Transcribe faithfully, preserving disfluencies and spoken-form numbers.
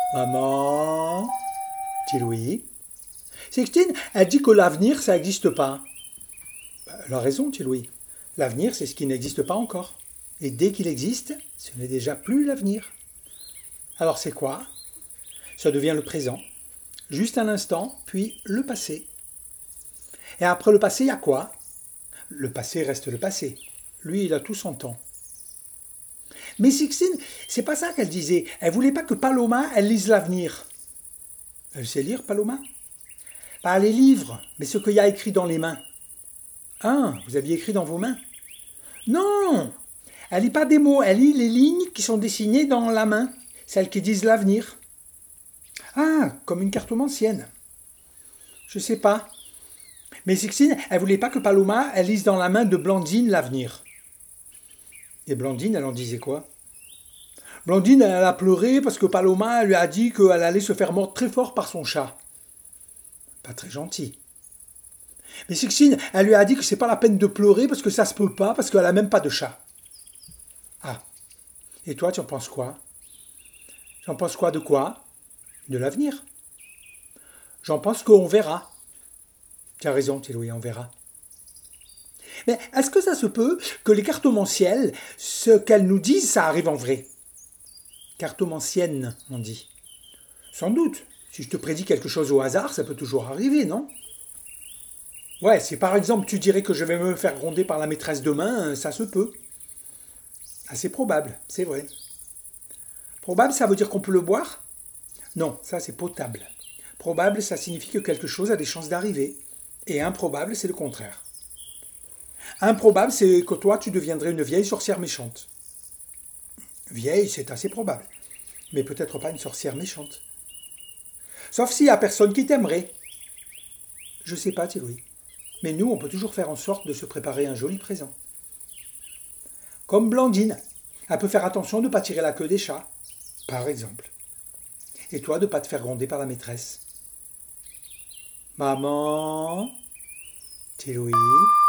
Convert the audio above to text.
Maman, petit Louis. Sixtine, elle dit que l'avenir, ça n'existe pas. Ben, elle a raison, petit Louis. L'avenir, c'est ce qui n'existe pas encore. Et dès qu'il existe, ce n'est déjà plus l'avenir. Alors c'est quoi? Ça devient le présent. Juste un instant, puis le passé. Et après le passé, il y a quoi? Le passé reste le passé. Lui, il a tout son temps. Mais Sixtine, c'est pas ça qu'elle disait. Elle voulait pas que Paloma, elle lise l'avenir. Elle sait lire, Paloma? Pas les livres, mais ce qu'il y a écrit dans les mains. Ah, vous aviez écrit dans vos mains? Non! Elle lit pas des mots, elle lit les lignes qui sont dessinées dans la main, celles qui disent l'avenir. Ah, comme une cartomancienne. Je sais pas. Mais Sixtine, elle voulait pas que Paloma, elle lise dans la main de Blandine l'avenir. Et Blandine, elle en disait quoi? Blandine, elle a pleuré parce que Paloma lui a dit qu'elle allait se faire mordre très fort par son chat. Pas très gentil. Mais Sixtine, elle lui a dit que c'est pas la peine de pleurer parce que ça se peut pas, parce qu'elle a même pas de chat. Ah. Et toi, tu en penses quoi? Tu en penses quoi de quoi? De l'avenir. J'en pense qu'on verra. Tu as raison, petit Louis, on verra. Mais est-ce que ça se peut que les cartomancielles, ce qu'elles nous disent, ça arrive en vrai? Cartomancienne, on dit. Sans doute. Si je te prédis quelque chose au hasard, ça peut toujours arriver, non? Ouais, si par exemple tu dirais que je vais me faire gronder par la maîtresse demain, ça se peut. Assez probable, c'est vrai. Probable, ça veut dire qu'on peut le boire? Non, ça c'est potable. Probable, ça signifie que quelque chose a des chances d'arriver. Et improbable, c'est le contraire. Improbable, c'est que toi, tu deviendrais une vieille sorcière méchante. Vieille, c'est assez probable. Mais peut-être pas une sorcière méchante. Sauf s'il y a personne qui t'aimerait. Je sais pas, Louis. Mais nous, on peut toujours faire en sorte de se préparer un joli présent. Comme Blandine. Elle peut faire attention de ne pas tirer la queue des chats, par exemple. Et toi, de ne pas te faire gronder par la maîtresse. Maman, petit Louis.